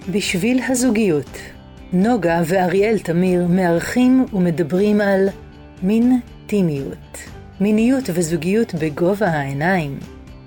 בשביל הזוגיות, נוגה ואריאל תמיר מארחים ומדברים על מין טימיות, מיניות וזוגיות בגובה העיניים.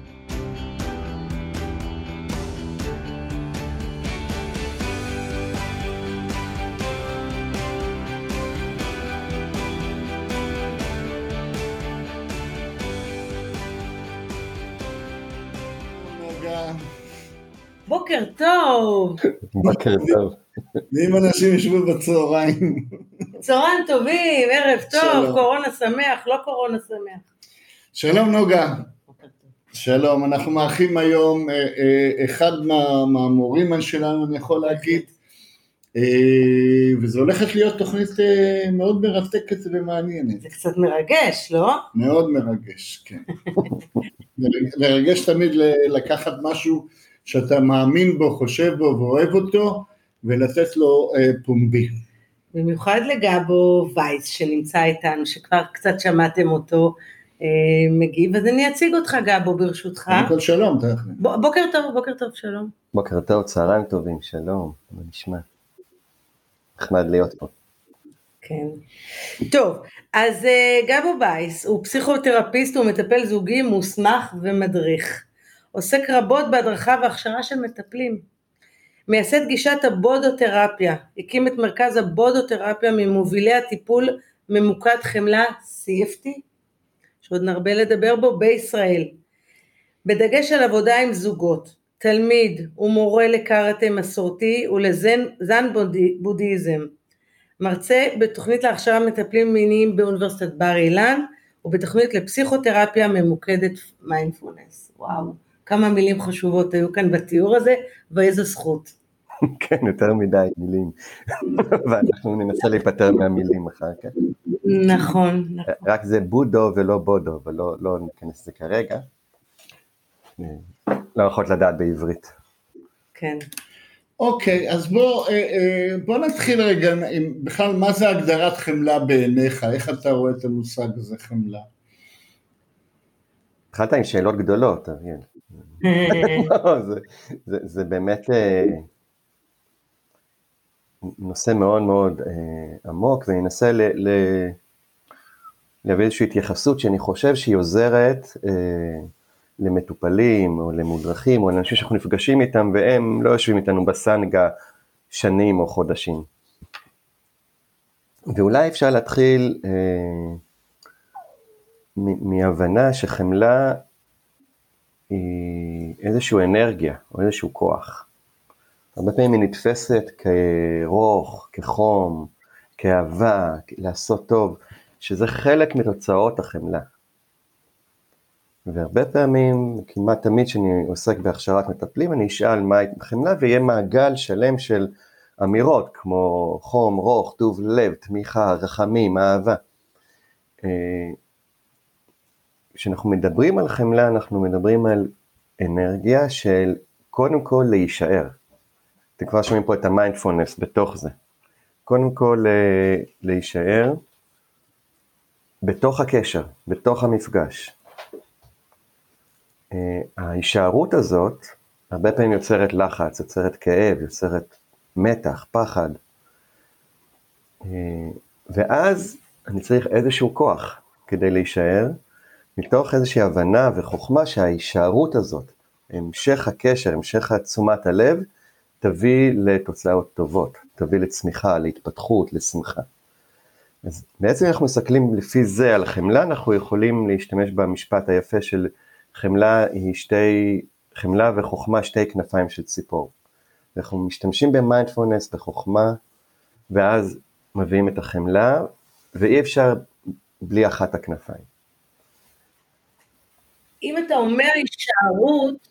בוקר טוב. בוקר טוב. ואם אנשים ישבו בצהריים. צהריים טובים, ערב טוב, שלום. קורונה שמח, לא קורונה שמח. שלום נוגה. שלום, אנחנו מארחים היום אחד מהמורים שלנו, אני יכול להגיד, וזו הולכת להיות תוכנית מאוד מרתקת ומעניינת. זה קצת מרגש, לא? מאוד מרגש, כן. מרגש תמיד לקחת משהו שאתה מאמין בו, חושב בו ואוהב אותו, ולתת לו פומבי. במיוחד לגבו וייס שנמצא איתנו, שכבר קצת שמעתם אותו מגיב, אז אני אציג אותך גבו ברשותך. קודם כל שלום, בוקר טוב, שלום. בוקר טוב, צהריים טובים, שלום, מה נשמע? נחמד להיות פה. כן. טוב, אז גבו וייס הוא פסיכותרפיסט ומטפל זוגי מוסמך ומדריך. עוסק רבות בהדרכה והכשרה של מטפלים. מייסד גישת הבודותרפיה, הקים את מרכז הבודותרפיה ממובילי הטיפול ממוקד חמלה CFT, שעוד נרבה לדבר בו בישראל. בדגש על עבודה עם זוגות, תלמיד ומורה לקראטה מסורתי ולזן בודהיזם. מרצה בתוכנית להכשרה מטפלים מיניים באוניברסיטת בר אילן, ובתוכנית לפסיכותרפיה ממוקדת מיינדפולנס. וואו, כמה מילים חשובות היו כאן בתיאור הזה, ואיזו זכות. כן, יותר מדי מילים, ואנחנו ננסה להיפטר מהמילים אחר כך. נכון. רק זה בודו ולא בודו, אבל לא ניכנס לזה כרגע. לא יכולת לדעת בעברית. כן. אוקיי, אז בוא נתחיל רגע עם בכלל מה זה הגדרת חמלה בעיניך, איך אתה רואה את המושג הזה חמלה? התחלת עם שאלות גדולות, אריאל. זה באמת נושא מאוד מאוד עמוק, ואני אנסה להביא איזושהי התייחסות שאני חושב שהיא עוזרת למטופלים או למודרכים או לאנשים שאנחנו נפגשים איתם והם לא יושבים איתנו בסנגה שנים או חודשים. ואולי אפשר להתחיל מהבנה שחמלה היא איזושהי אנרגיה או איזשהו כוח. הרבה פעמים היא נתפסת כרוך, כחום, כאהבה, לעשות טוב, שזה חלק מתוצאות החמלה. והרבה פעמים, כמעט תמיד שאני עוסק בהכשרת מטפלים, אני אשאל מה היא חמלה, ויהיה מעגל שלם של אמירות, כמו חום, רוך, טוב לב, תמיכה, רחמים, אהבה. כשאנחנו מדברים על חמלה, אנחנו מדברים על אנרגיה של קודם כל להישאר. אתם כבר שומעים פה את המיינדפולנס בתוך זה. קודם כל להישאר בתוך הקשר, בתוך המפגש. ההישארות הזאת הרבה פעמים יוצרת לחץ, יוצרת כאב, יוצרת מתח, פחד. ואז אני צריך איזשהו כוח כדי להישאר, מתוך איזושהי הבנה וחוכמה שההישארות הזאת, המשך הקשר, המשך תשומת הלב, תביא לתוצאות טובות, תביא לצמיחה, להתפתחות, לשמחה. אז בעצם אנחנו מסתכלים לפי זה על חמלה, אנחנו יכולים להשתמש במשפט היפה של חמלה חמלה וחוכמה שתי כנפיים של ציפור. אנחנו משתמשים במיינדפולנס, בחוכמה, ואז מביאים את החמלה, ואי אפשר בלי אחת הכנפיים. אם אתה אומר הישארות,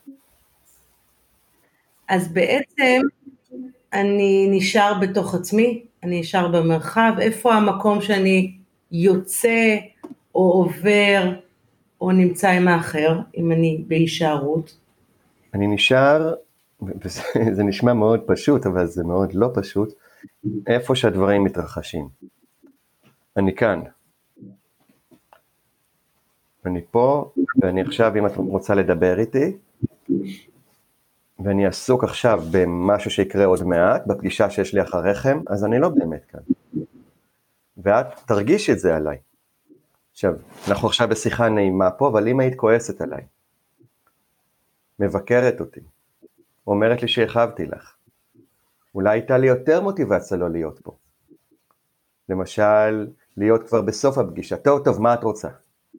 אז בעצם אני נשאר בתוך עצמי, אני נשאר במרחב, איפה המקום שאני יוצא או עובר או נמצא עם האחר, אם אני בהישארות? אני נשאר, וזה נשמע מאוד פשוט, אבל זה מאוד לא פשוט, איפה שהדברים מתרחשים. אני כאן. אני פה, ואני עכשיו, אם את רוצה לדבר איתי, ואני עסוק עכשיו במשהו שיקרה עוד מעט, בפגישה שיש לי אחריכם, אז אני לא באמת כאן. ואת תרגישי את זה עליי. עכשיו, אנחנו עכשיו בשיחה נעימה פה, אבל אם היית כועסת עליי, מבקרת אותי, אומרת לי שהרחבתי לך, אולי הייתה לי יותר מוטיבציה לא להיות פה. למשל, להיות כבר בסוף הפגישה, טוב, מה את רוצה?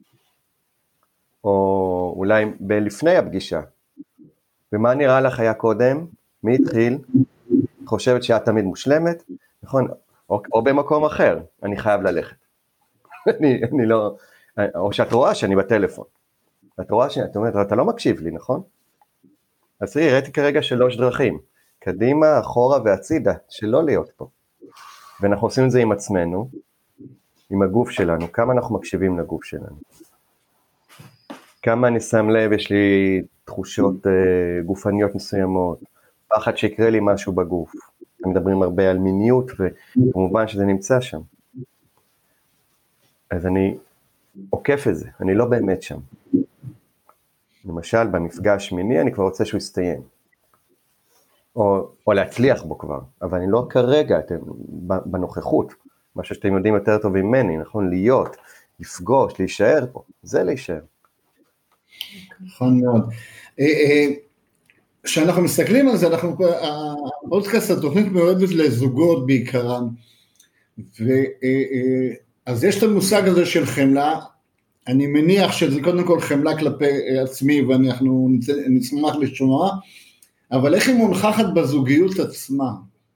או אולי לפני הפגישה, ומה נראה לך היה קודם? מי התחיל? חושבת שאת תמיד מושלמת? נכון? או במקום אחר, אני חייב ללכת. אני לא, או שאת רואה שאני בטלפון. את רואה שאת אומרת, אתה לא מקשיב לי, נכון? אז תראי, ראיתי כרגע 3 דרכים. קדימה, אחורה והצידה, שלא להיות פה. ואנחנו עושים את זה עם עצמנו, עם הגוף שלנו, כמה אנחנו מקשיבים לגוף שלנו. כמה אני שם לב, יש לי תחושות גופניות מסוימות, פחד שיקרה לי משהו בגוף. הם מדברים הרבה על מיניות, וכמובן שזה נמצא שם. אז אני עוקף את זה, אני לא באמת שם. למשל, במפגש מיני, אני כבר רוצה שהוא יסתיים. או להצליח בו כבר, אבל אני לא כרגע, בנוכחות, משהו שאתם יודעים יותר טוב ממני, נכון? להיות, לפגוש, להישאר פה, זה להישאר. נכון מאוד. כשאנחנו מסתכלים על זה, הפודקאסט התוכנית מיועדת לזוגות בעיקרם, אז יש את המושג הזה של חמלה, אני מניח שזה קודם כל חמלה כלפי עצמי, ואנחנו נשמח לשמוע, אבל איך היא מונחחת בזוגיות עצמה?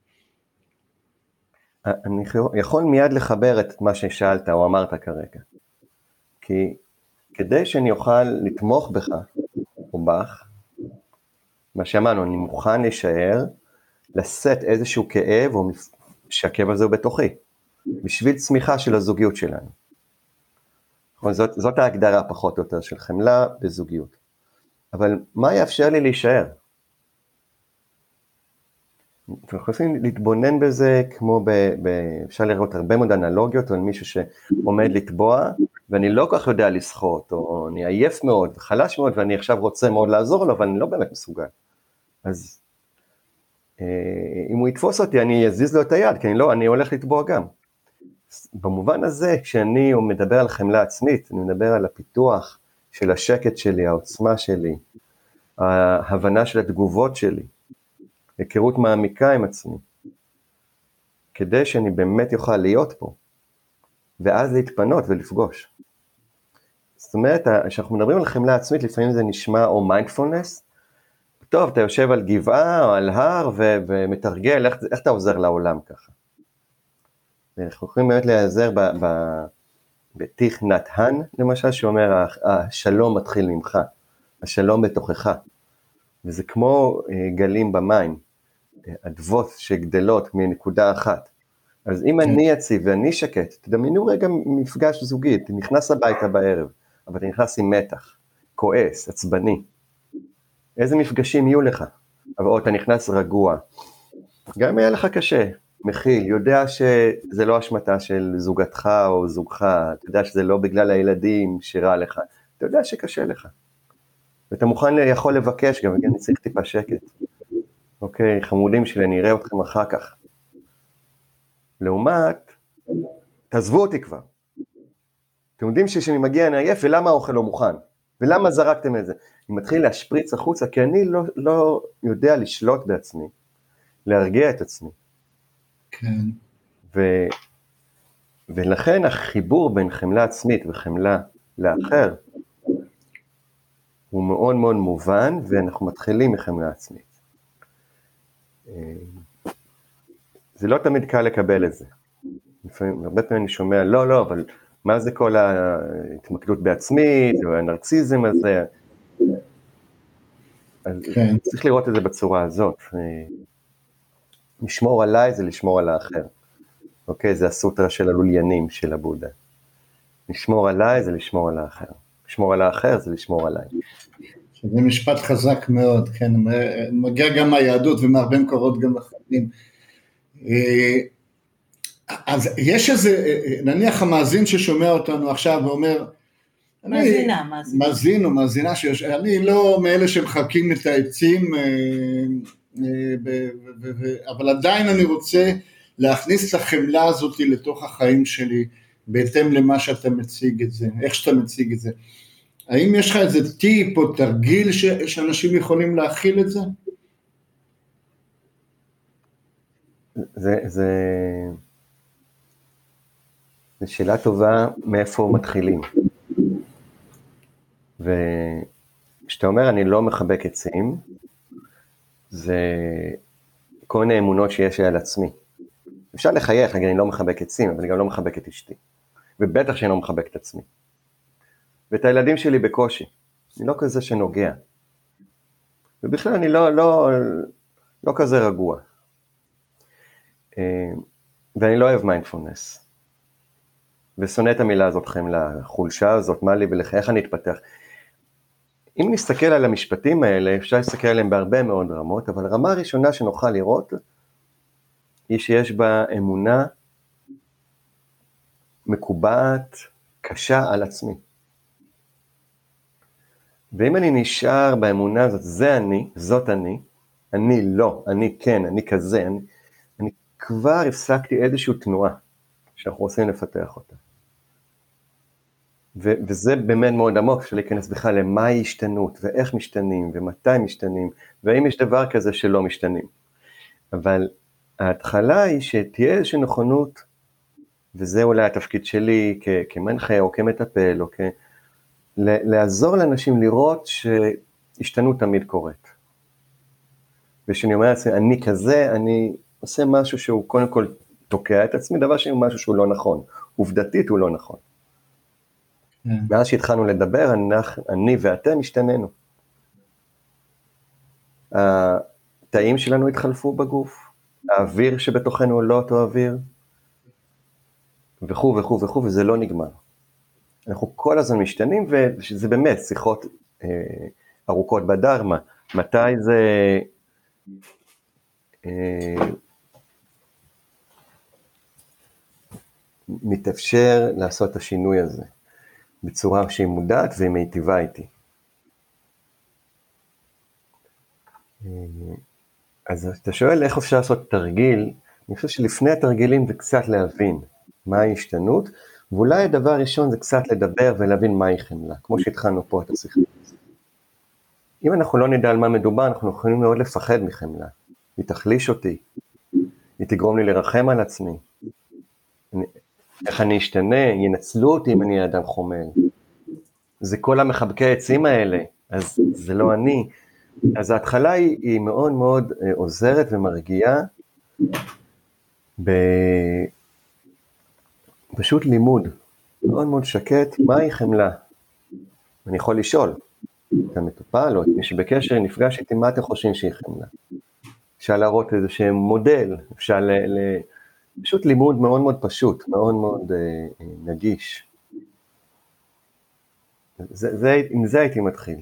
אני יכול מיד לחבר את מה ששאלת או אמרת כרגע, כי כדי שאני אוכל לתמוך בך או בך, מה שאמרנו, אני מוכן להישאר, לשאת איזשהו כאב, או שהכאב הזה הוא בתוכי, בשביל צמיחה של הזוגיות שלנו. זאת ההגדרה פחות או יותר של חמלה בזוגיות. אבל מה יאפשר לי להישאר? אנחנו יכולים להתבונן בזה כמו אפשר לראות הרבה מאוד אנלוגיות, או מישהו שעומד לטבוע, ואני לא כל כך יודע לשחות, או אני עייף מאוד, חלש מאוד, ואני עכשיו רוצה מאוד לעזור לו, אבל אני לא באמת מסוגל. אז אם הוא יתפוס אותי, אני אזיז לו את היד, כי אני הולך לטבוע גם. במובן הזה, כשאני מדבר על חמלה עצמית, אני מדבר על הפיתוח של השקט שלי, העוצמה שלי, ההבנה של התגובות שלי, היכרות מעמיקה עם עצמי, כדי שאני באמת יוכל להיות פה, ואז להתפנות ולפגוש. זאת אומרת, כשאנחנו מדברים על חמלה עצמית, לפעמים זה נשמע או מיינדפולנס, טוב, אתה יושב על גבעה או על הר ומתרגל, איך אתה עוזר לעולם ככה? ואנחנו יכולים באמת להיעזר בתיך נתן, למשל, שאומר, השלום מתחיל ממך, השלום בתוכך, וזה כמו גלים במים, אדוות שגדלות מנקודה אחת. אז אם אני יציב ואני שקט, תדמיינו רגע מפגש זוגי, אתה נכנס הביתה בערב, אבל אתה נכנס עם מתח, כועס, עצבני. איזה מפגשים יהיו לך? או אתה נכנס רגוע. גם יהיה לך קשה, מכיל, יודע שזה לא אשמתה של זוגתך או זוגך, אתה יודע שזה לא בגלל הילדים שרע לך, אתה יודע שקשה לך. ואתה יכול לבקש גם, אני צריך טיפה שקט. אוקיי, חמודים שלי, אני אראה אתכם אחר כך. לעומת, תעזבו אותי כבר. אתם יודעים שאני מגיע אני עייף, ולמה האוכל לא מוכן? ולמה זרקתם את זה? אני מתחיל להשפריץ החוצה, כי אני לא יודע לשלוט בעצמי, להרגיע את עצמי. כן. ולכן החיבור בין חמלה עצמית וחמלה לאחר, הוא מאוד מאוד מובן, ואנחנו מתחילים מחמלה עצמית. זה לא תמיד קל לקבל את זה. הרבה פעמים אני שומע, לא, אבל מה זה כל ההתמקדות בעצמית, או הנרציזם הזה? אז צריך לראות את זה בצורה הזאת. לשמור עליי זה לשמור על האחר. אוקיי, זה הסוטרה של הלוליינים של הבודה. לשמור עליי זה לשמור על האחר. לשמור על האחר זה לשמור עליי. זה משפט חזק מאוד, כן, מגיע גם מהיהדות ומהרבה מקורות גם אחרים. אז יש איזה, נניח המאזין ששומע אותנו עכשיו ואומר, מאזין או מאזינה, אני לא מאלה שמחקים את העצים, אבל עדיין אני רוצה להכניס את החמלה הזאת לתוך החיים שלי, בהתאם למה שאתה מציג את זה, איך שאתה מציג את זה. האם יש לך איזה טיפ או תרגיל שאנשים יכולים להכיל את זה? זו שאלה טובה, מאיפה מתחילים. וכשאתה אומר אני לא מחבק עצים, זה כל מיני אמונות שיש לי על עצמי. אפשר לחייך, להגיד אני לא מחבק עצים, אבל אני גם לא מחבק את אשתי. ובטח שאני לא מחבק את עצמי. ואת הילדים שלי בקושי. אני לא כזה שנוגע. ובכלל אני לא כזה רגוע. ואני לא אוהב מיינדפולנס. ושונא את המילה הזאת חמלה, החולשה הזאת, מה לי ולך, איך אני אתפתח. אם נסתכל על המשפטים האלה, אפשר להסתכל עליהם בהרבה מאוד רמות, אבל הרמה הראשונה שנוכל לראות, היא שיש בה אמונה מקובעת, קשה על עצמי. ואם אני נשאר באמונה הזאת, זה אני, זאת אני לא, אני כן, אני כזה, אני כבר הפסקתי איזושהי תנועה, שאנחנו רוצים לפתח אותה. וזה באמת מאוד עמוק, אפשר להיכנס בכלל למה השתנות, ואיך משתנים, ומתי משתנים, והאם יש דבר כזה שלא משתנים. אבל ההתחלה היא שתהיה איזושהי נכונות, וזה אולי התפקיד שלי כמנחה או כמטפל, או לעזור לאנשים לראות שהשתנות תמיד קורית. ושאני אומר לעצמי, אני כזה, אני עושה משהו שהוא קודם כל תוקע את עצמי, דבר שהוא משהו שהוא לא נכון, עובדתית הוא לא נכון. מאז שהתחלנו לדבר, אני ואתם השתננו. התאים שלנו התחלפו בגוף, האוויר שבתוכנו הוא לא אותו אוויר, וכו' וכו' וכו', וזה לא נגמר. אנחנו כל הזמן משתנים, וזה באמת שיחות ארוכות בדרמה. מתי זה מתאפשר לעשות את השינוי הזה, בצורה שהיא מודעת והיא מיטיבה איתי. אז אתה שואל איך אפשר לעשות תרגיל, אני חושב שלפני התרגילים זה קצת להבין מהי השתנות, ואולי הדבר הראשון זה קצת לדבר ולהבין מהי חמלה, כמו שהתחלנו פה את השיחה. אם אנחנו לא נדע על מה מדובר, אנחנו יכולים מאוד לפחד מחמלה. היא תחליש אותי, היא תגרום לי לרחם על עצמי. איך אני אשתנה, ינצלו אותי אם אני אדם חומל. זה כל המחבקי העצים האלה, אז זה לא אני. אז ההתחלה היא מאוד מאוד עוזרת ומרגיעה, פשוט לימוד, מאוד מאוד שקט, מהי חמלה? אני יכול לשאול, את המטופל או את מי שבקשר נפגש איתי, מה אתם חושבים שהיא חמלה? אפשר להראות איזשהם מודל, אפשר פשוט לימוד מאוד מאוד פשוט, מאוד מאוד נגיש. עם זה הייתי מתחיל.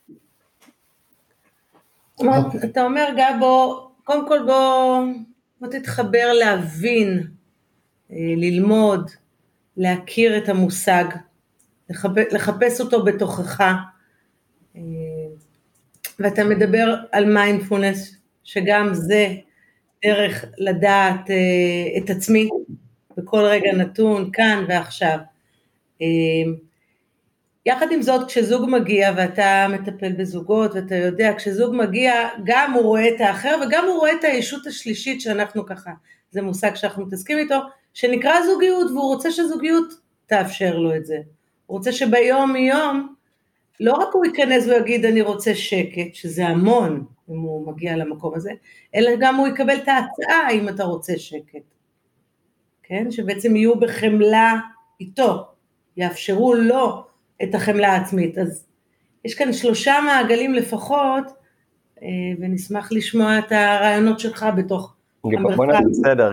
אתה אומר גבו, קודם כל בוא תתחבר להבין, ללמוד, להכיר את המושג, לחפש אותו בתוכך, ואתה מדבר על מיינדפולנס, שגם זה דרך לדעת את עצמי, בכל רגע נתון, כאן ועכשיו. יחד עם זאת, כשזוג מגיע, ואתה מטפל בזוגות, ואתה יודע, כשזוג מגיע, גם הוא רואה את האחר, וגם הוא רואה את הישות השלישית, שאנחנו ככה, זה מושג שאנחנו מתעסקים איתו, שנקרא זוגיות, והוא רוצה שזוגיות תאפשר לו את זה. הוא רוצה שביום יום, לא רק הוא ייכנס ויגיד, אני רוצה שקט, שזה המון, אם הוא מגיע למקום הזה, אלא גם הוא יקבל את ההצעה, אם אתה רוצה שקט. כן? שבעצם יהיו בחמלה איתו, יאפשרו לו את החמלה העצמית. אז יש כאן 3 מעגלים לפחות, ונשמח לשמוע את הרעיונות שלך בתוך המרחב. בוא נעשה בסדר,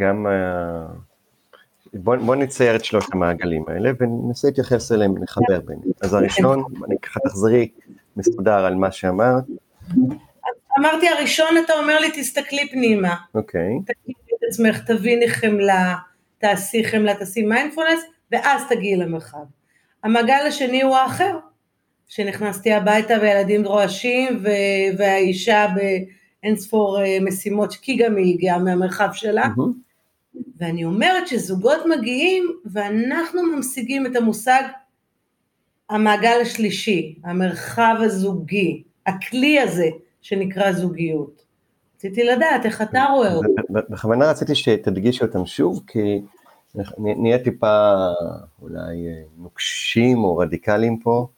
בוא נצייר את 3 המעגלים האלה, וננסה להתייחס אליהם, נחבר ביניהם. אז הראשון, אני ככה תחזרי מסודר על מה שאמרת. אמרתי, הראשון אתה אומר לי, תסתכלי פנימה. אוקיי. תגידי את עצמך, תביני חמלה, תעשי חמלה, תעשי מיינדפולנס, ואז תגיעי למרחב. המעגל השני הוא האחר, שנכנסתי הביתה וילדים רועשים, והאישה באין ספור משימות, כי גם היא הגיעה מהמרחב שלה, ואני אומרת שזוגות מגיעים, ואנחנו ממשיגים את המושג, המעגל השלישי, המרחב הזוגי, הכלי הזה שנקרא זוגיות. רציתי לדעת איך אתה רואה אותו. בכוונה רציתי שתדגישי אותם שוב, כי נהיה טיפה אולי נוקשים או רדיקליים פה.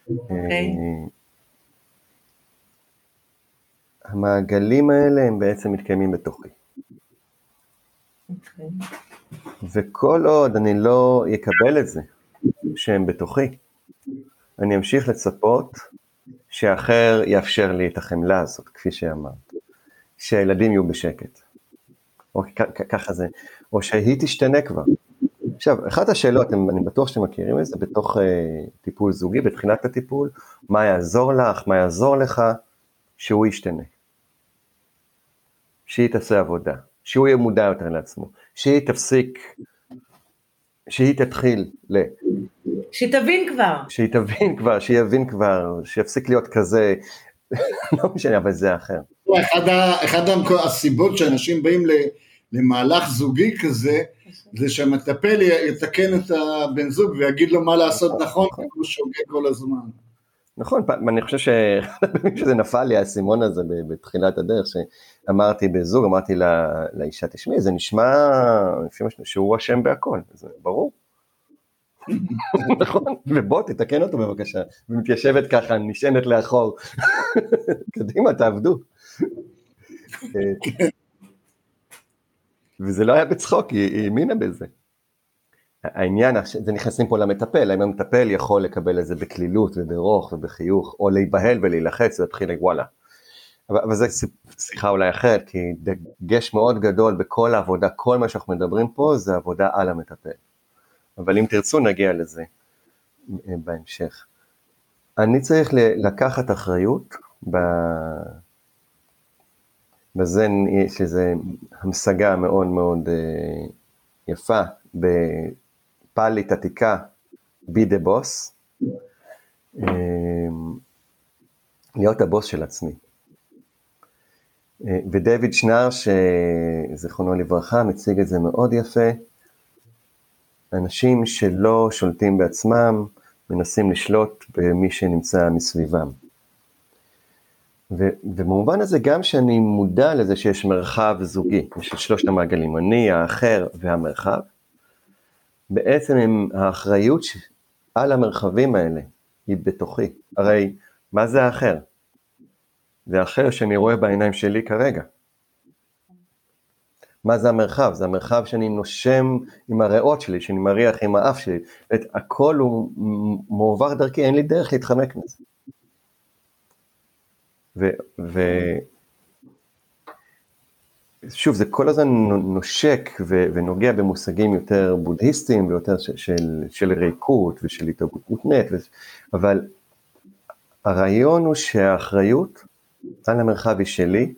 המעגלים האלה הם בעצם מתקיימים בתוכי. וכל עוד אני לא אקבל את זה, שהם בתוכי, אני אמשיך לצפות שאחר יאפשר לי את החמלה הזאת, כפי שאמרת, שהילדים יהיו בשקט, או ככה זה, או שהיא תשתנה כבר. עכשיו, אחת השאלות, אני בטוח שאתם מכירים את זה, בתוך טיפול זוגי, בתחילת הטיפול, מה יעזור לך, מה יעזור לך, שהוא ישתנה. שהיא תעשה עבודה, שהוא יהיה מודע יותר לעצמו, שהיא תפסיק, שהיא תתחיל שתבין כבר, שיבין כבר, שיפסיק להיות כזה, לא משנה, אבל זה אחר. אחד הסיבות שאנשים באים למהלך זוגי כזה, זה שהמטפל יתקן את הבן זוג ויגיד לו מה לעשות נכון, כי הוא שוגע כל הזמן. נכון, אני חושב שזה נפל לי הסימון הזה בתחילת הדרך, שאמרתי בזוג, אמרתי לאישה, תשמעי, זה נשמע שהוא אשם בהכל, זה ברור. נכון, ובוא תתקן אותו בבקשה, ומתיישבת ככה, נשענת לאחור, קדימה, תעבדו. וזה לא היה בצחוק, היא האמינה בזה. העניין, זה נכנסים פה למטפל, האם המטפל יכול לקבל את זה בכלילות וברוך ובחיוך, או להיבהל ולהילחץ ולהתחיל וואלה. אבל זה שיחה אולי אחרת, כי דגש מאוד גדול בכל העבודה, כל מה שאנחנו מדברים פה, זה עבודה על המטפל. אבל אם תרצו נגיע לזה בהמשך. אני צריך לקחת אחריות, בזה יש איזו המשגה מאוד מאוד יפה, בפאלית עתיקה, be the boss, להיות הבוס של עצמי. ודויד שנר, שזכרונו לברכה, מציג את זה מאוד יפה, אנשים שלא שולטים בעצמם, מנסים לשלוט במי שנמצא מסביבם. ובמובן הזה גם שאני מודע לזה שיש מרחב זוגי, יש שלושת המעגלים, אני, האחר והמרחב, בעצם האחריות על המרחבים האלה היא בתוכי. הרי מה זה האחר? זה האחר שאני רואה בעיניים שלי כרגע. מה זה המרחב? זה המרחב שאני נושם עם הריאות שלי, שאני מריח עם האף שלי, הכל הוא מעובר דרכי, אין לי דרך להתחמק מזה. שוב, זה כל הזמן נושק ונוגע במושגים יותר בודהיסטיים, ויותר של ריקות ושל התהגות מותנית, אבל הרעיון הוא שהאחריות על המרחב היא שלי,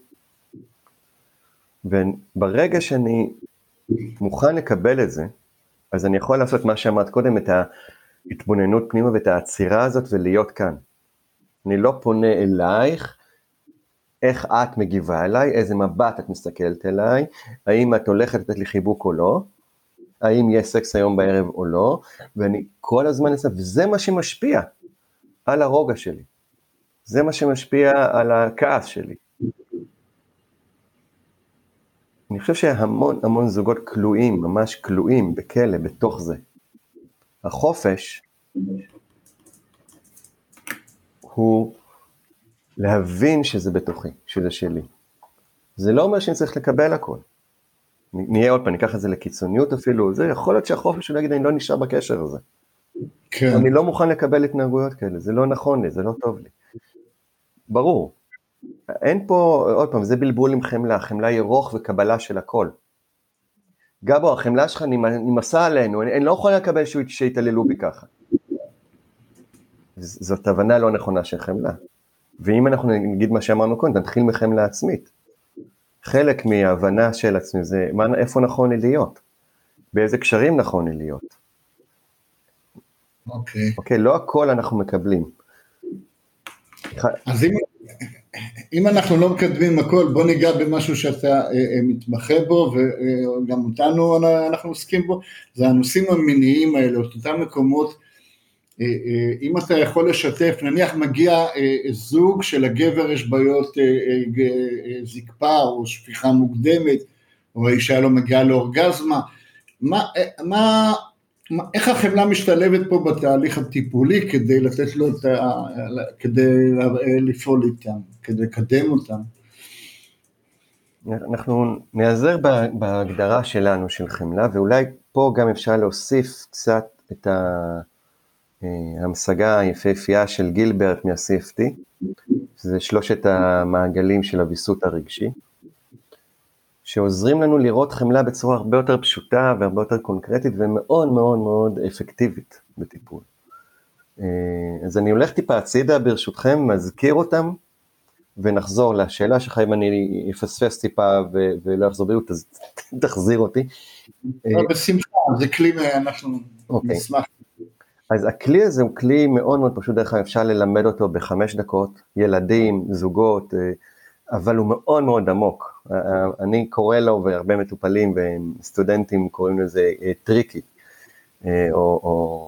וברגע שאני מוכן לקבל את זה, אז אני יכול לעשות מה שאמרת קודם, את ההתבוננות פנימה ואת העצירה הזאת ולהיות כאן. אני לא פונה אלייך, איך את מגיבה אליי, איזה מבט את מסתכלת אליי, האם את הולכת לתת לי חיבוק או לא, האם יש סקס היום בערב או לא, ואני כל הזמן אעשה, וזה מה שמשפיע על הרוגע שלי, זה מה שמשפיע על הכעס שלי. אני חושב שהמון זוגות כלואים, ממש כלואים בכלא, בתוך זה. החופש הוא להבין שזה בתוכי, שזה שלי. זה לא אומר שאני צריך לקבל הכל. נהיה עוד פעם, ניקח את זה לקיצוניות אפילו, זה יכול להיות שהחופש הוא להגיד, אני לא נשאר בקשר הזה. כן. אני לא מוכן לקבל התנהגויות כאלה, זה לא נכון לי, זה לא טוב לי. ברור. אין פה, עוד פעם, זה בלבול עם חמלה, חמלה היא רוך וקבלה של הכל. גבו, החמלה שלך נמסה עלינו, אני לא יכול לקבל שיתעללו בי ככה. זאת הבנה לא נכונה של חמלה. ואם אנחנו נגיד מה שאמרנו קודם, נתחיל מחמלה עצמית. חלק מההבנה של עצמי זה, איפה נכון לי להיות? באיזה קשרים נכון לי להיות? אוקיי. לא הכל אנחנו מקבלים. אז אם אנחנו לא מקדמים הכל, בוא ניגע במשהו שאתה מתמחה בו, וגם אותנו אנחנו עוסקים בו, זה הנושאים המיניים האלה, אותם מקומות, אם אתה יכול לשתף, נניח מגיע זוג שלגבר יש בעיות זקפה, או שפיכה מוקדמת, או האישה לא מגיעה לאורגזמה, איך החמלה משתלבת פה בתהליך הטיפולי כדי לתת לו כדי לפעול איתם, כדי לקדם אותם? אנחנו נעזר בהגדרה שלנו של חמלה, ואולי פה גם אפשר להוסיף קצת את המשגה היפהפייה של גילברט מה-CFT, שזה 3 המעגלים של הוויסות הרגשי, שעוזרים לנו לראות חמלה בצורה הרבה יותר פשוטה והרבה יותר קונקרטית ומאוד מאוד מאוד אפקטיבית בטיפול. אז אני הולך טיפה הצידה ברשותכם, מזכיר אותם, ונחזור לשאלה שלך. אם אני אפספס טיפה ולא אחזור בריאות, אז תחזיר אותי. בשמחה, זה כלי אנחנו נשמח. אז הכלי הזה הוא כלי מאוד מאוד פשוט, דרך כלל אפשר ללמד אותו ב5 דקות, ילדים, זוגות, אבל הוא מאוד מאוד עמוק. אני קורא לו, והרבה מטופלים וסטודנטים קוראים לזה טריקי, או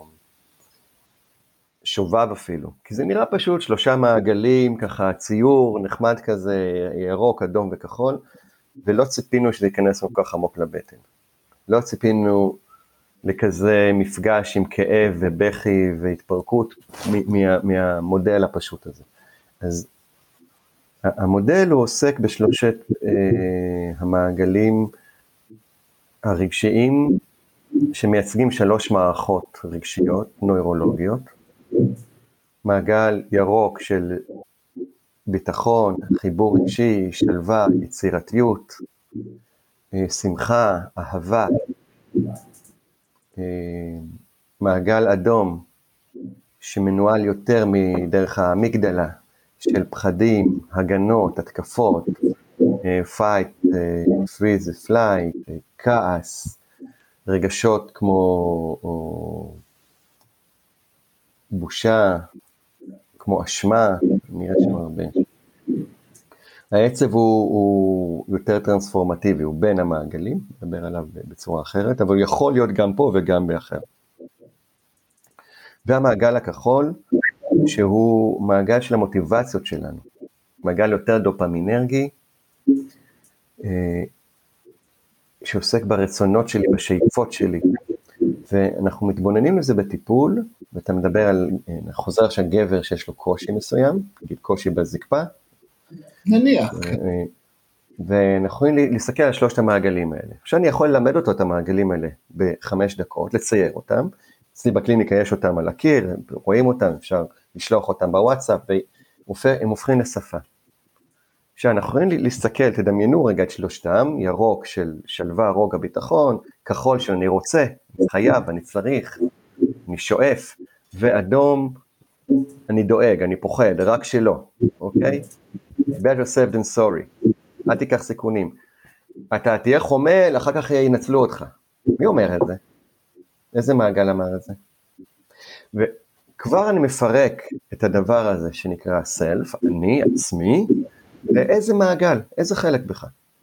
שובב אפילו, כי זה נראה פשוט 3 מעגלים, ככה ציור נחמד כזה, ירוק, אדום וכחול, ולא ציפינו שזה ייכנס כל כך עמוק לבטן. לא ציפינו לכזה מפגש עם כאב ובכי והתפרקות מהמודל הפשוט הזה. אז המודל הוא עוסק ב3 המעגלים הרגשיים, שמייצגים 3 מערכות רגשיות, נוירולוגיות. מעגל ירוק של ביטחון, חיבור רגשי, שלווה, יצירתיות, שמחה, אהבה. מעגל אדום שמנוהל יותר מדרך האמיגדלה, של פחדים, הגנות, התקפות, fight, freeze, flight, כעס, רגשות כמו בושה, כמו אשמה, נראה שם הרבה. העצב הוא יותר טרנספורמטיבי, הוא בין המעגלים, נדבר עליו בצורה אחרת, אבל הוא יכול להיות גם פה וגם באחר. והמעגל הכחול, שהוא מעגל של המוטיבציות שלנו, מעגל יותר דופמינרגי, שעוסק ברצונות שלי, בשאיפות שלי, ואנחנו מתבוננים לזה בטיפול, ואתה מדבר על, חוזר עכשיו גבר שיש לו קושי מסוים, קושי בזקפה, נניח. ואנחנו יכולים להסתכל על 3 המעגלים האלה. עכשיו אני יכול ללמד אותו את המעגלים האלה ב5 דקות, לצייר אותם, אצלי בקליניקה יש אותם על הקיר, רואים אותם, אפשר לשלוח אותם בוואטסאפ, והם הופכים לשפה. עכשיו אנחנו יכולים להסתכל, תדמיינו רגע את 3, ירוק של שלווה, רוגע, ביטחון, כחול שאני רוצה, אני חייב, אני צריך, אני שואף, ואדום, אני דואג, אני פוחד, רק שלא, אוקיי? Better safe than sorry, אל תיקח סיכונים. אתה תהיה חומל, אחר כך ינצלו אותך. מי אומר את זה? איזה מעגל אמר את זה? וכבר אני מפרק את הדבר הזה שנקרא self, אני, עצמי, לאיזה מעגל, איזה חלק בך.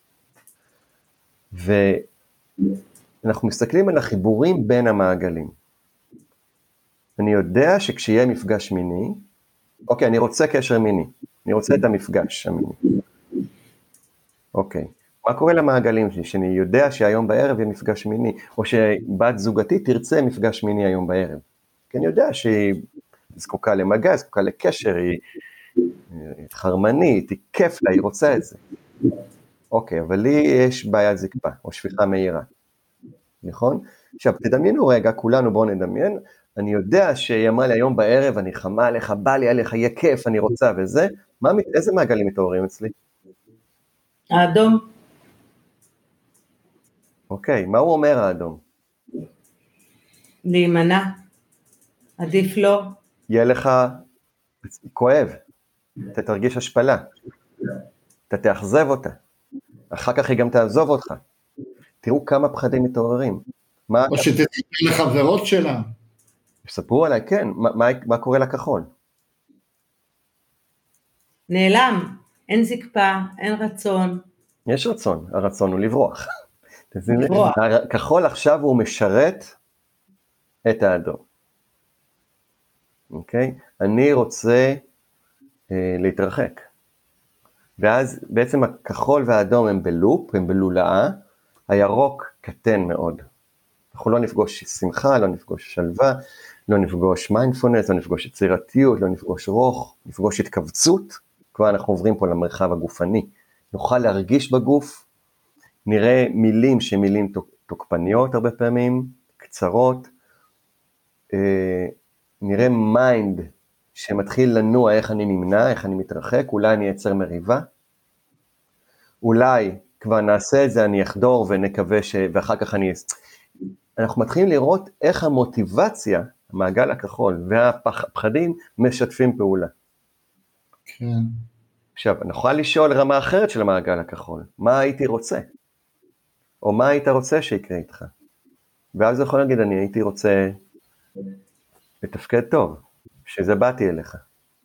ואנחנו מסתכלים על החיבורים בין המעגלים. אני יודע שכשיהיה מפגש מיני, אוקיי, אני רוצה קשר מיני, אני רוצה את המפגש המיני. אוקיי, מה קורה למעגלים שלי? שאני יודע שהיום בערב יהיה מפגש מיני, או שבת זוגתי תרצה מפגש מיני היום בערב. כי אני יודע שהיא זקוקה למגע, זקוקה לקשר, היא חרמנית, היא כיף לה, היא רוצה את זה. אוקיי, אבל לי יש בעיית זקפה, או שפיכה מהירה. נכון? עכשיו, תדמיינו רגע, כולנו בואו נדמיין, אני יודע שהיא אמרה לי היום בערב, אני חמה עליך, בא לי עליך, יהיה כיף, אני רוצה, וזה, איזה מעגלים מתעוררים אצלי? האדום. אוקיי, מה הוא אומר האדום? להימנע, עדיף לא. יהיה לך כואב, אתה תרגיש השפלה, אתה תאכזב אותה, אחר כך היא גם תעזוב אותך. תראו כמה פחדים מתעוררים. או שתספר לחברות שלה. ספרו עליי, כן, מה קורה לכחול? נעלם, אין זקפה, אין רצון. יש רצון, הרצון הוא לברוח. לברוח. הכחול עכשיו הוא משרת את האדום. אוקיי? אני רוצה להתרחק. ואז בעצם הכחול והאדום הם בלופ, הם בלולאה, הירוק קטן מאוד. אנחנו לא נפגוש שמחה, לא נפגוש שלווה, לא נפגוש מיינדפולנס, לא נפגוש יצירתיות, לא נפגוש רוך, נפגוש התכווצות, כבר אנחנו עוברים פה למרחב הגופני. נוכל להרגיש בגוף, נראה מילים שמילים תוקפניות הרבה פעמים, קצרות, נראה מיינד שמתחיל לנוע איך אני נמנע, איך אני מתרחק, אולי אני אצר מריבה, אולי כבר נעשה את זה, אני אחדור ונקווה ואחר כך אנחנו מתחילים לראות איך המוטיבציה, המעגל הכחול והפחדים משתפים פעולה. כן. עכשיו, נוכל לשאול רמה אחרת של המעגל הכחול, מה הייתי רוצה? או מה היית רוצה שיקרה איתך? ואז יכול להגיד, אני הייתי רוצה לתפקד טוב, שזה באתי אליך.